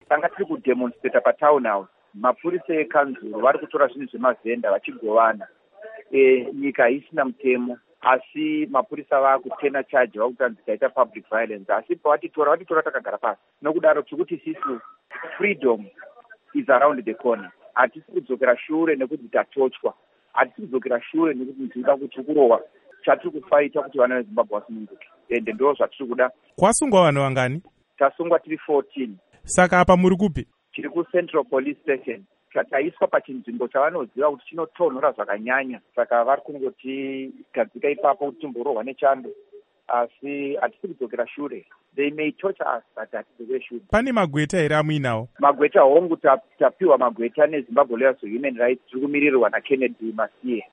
tanga tiri kudemonstrata patown house, mapurisa ekanzuro vari kutora zvinhu zvemavhenda vachigovana. Nyika haisina mutemo, asi mapurisa vaakutena chaji vakutanzi taita public violence, asi pavatitora takagara pasi. Nokudaro tikuti sisu freedom is around the corner. Hatisi kudzokera shure nekuti tatochwa, hatisi kudzokera shure nekuti ndinoda kuti kurowa. Chatiri kufaita kuti vana veZimbabwe vasununguke, ende ndo zvatiri kuda. Kwasungwa vanhu vangani? Tasungwa tiri 14. Saka apa muri kupi? Tiri kuCentral Police Station. Taiswa pachinzvimbo chavanoziva kuti chinotonhora zvakanyanya, saka vari kungotigadzika ipapo kuti timborohwa nechando, asi hatisi kudzokera shure. They may torture us, but hatisi shure. Pane magweta here amuinawo? Magweta hongu tapiwa magweta neZimbabwe Lawyers for Human Rights, tiri kumirirwa naKennedy Masiye.